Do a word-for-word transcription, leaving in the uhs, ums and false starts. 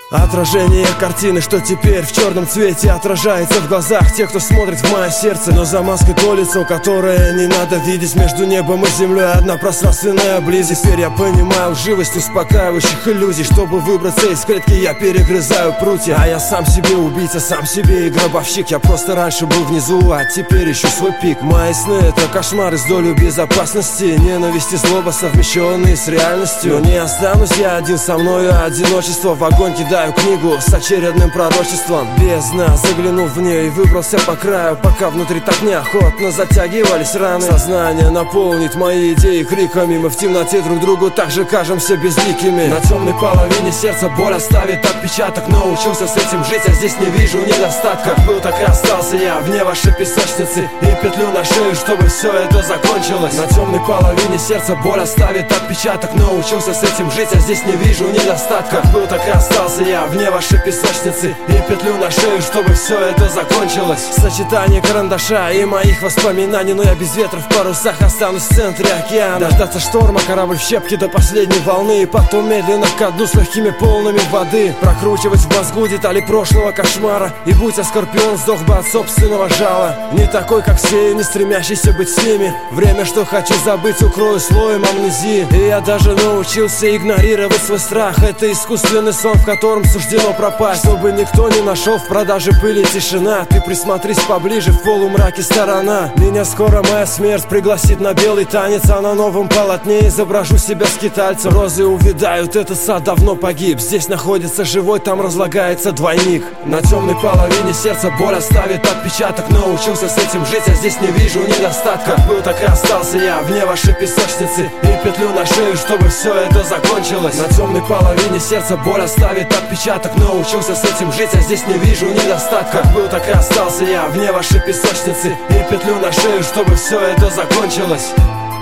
Отражение картины, что теперь в черном цвете отражается в глазах тех, кто смотрит в мое сердце. Но за маской то лицо, которое не надо видеть. Между небом и землей одна пространственная близость. Теперь я понимаю живость успокаивающих иллюзий. Чтобы выбраться из клетки, я перегрызаю прутья. А я сам себе убийца, сам себе и гробовщик. Я просто раньше был внизу, а теперь ищу свой пик. Мои сны — это кошмары с долей безопасности. Ненависть и злоба, совмещенные с реальностью. Но не останусь я один, со мною одиночество. В огонь кидаю книгу с очередным пророчеством. Бездна, заглянув в нее и выбрался по краю, пока внутри так неохотно затягивались раны. Сознание наполнит мои идеи криками. Мы в темноте друг другу так же кажемся безликими. На темной половине сердца боль оставит отпечаток. Научился с этим жить, а здесь не вижу недостатка. Как был, так и остался я вне вашей песочницы. И петлю на шею, чтобы все это закончилось. На темной половине сердца боль оставит отпечаток. Научился с этим жить, а здесь не вижу недостатка. Как был, так и остался я вне вашей песочницы. И петлю на шею, чтобы все это закончилось. Сочетание карандаша и моих воспоминаний. Но я без ветра в парусах останусь в центре океана. Дождаться шторма, корабль в щепки до последней волны. И потом медленно ко дну с легкими полными воды. Прокручивать в мозгу детали прошлого кошмара. И будь я скорпион, сдох бы от собственного жала. Не такой, как все, и не стремящийся быть с ними. Время, что хочу забыть, укрою слоем амнезии. И я даже научился игнорировать свой страх. Это искусственный сон, в котором суждено пропасть. Чтобы никто не нашел в продаже пыли тишина. Ты присмотрись поближе, в полумраке сторона. Меня скоро моя смерть пригласит на белый танец. А на новом полотне изображу себя скитальцем. Розы увядают, этот сад давно погиб. Здесь находится живой, там разлагается двойник. На темной половине сердца боль оставит отпечаток. Научился с этим жить, а здесь не вижу недостатка. Как был, так и остался я вне вашей песочницы. И петлю на шею, чтобы все это закончилось. На темной половине сердца боль оставит отпечаток. Научился с этим жить, а здесь не вижу недостатка. Как был, так и остался я вне вашей песочницы. И петлю на шею, чтобы все это закончилось.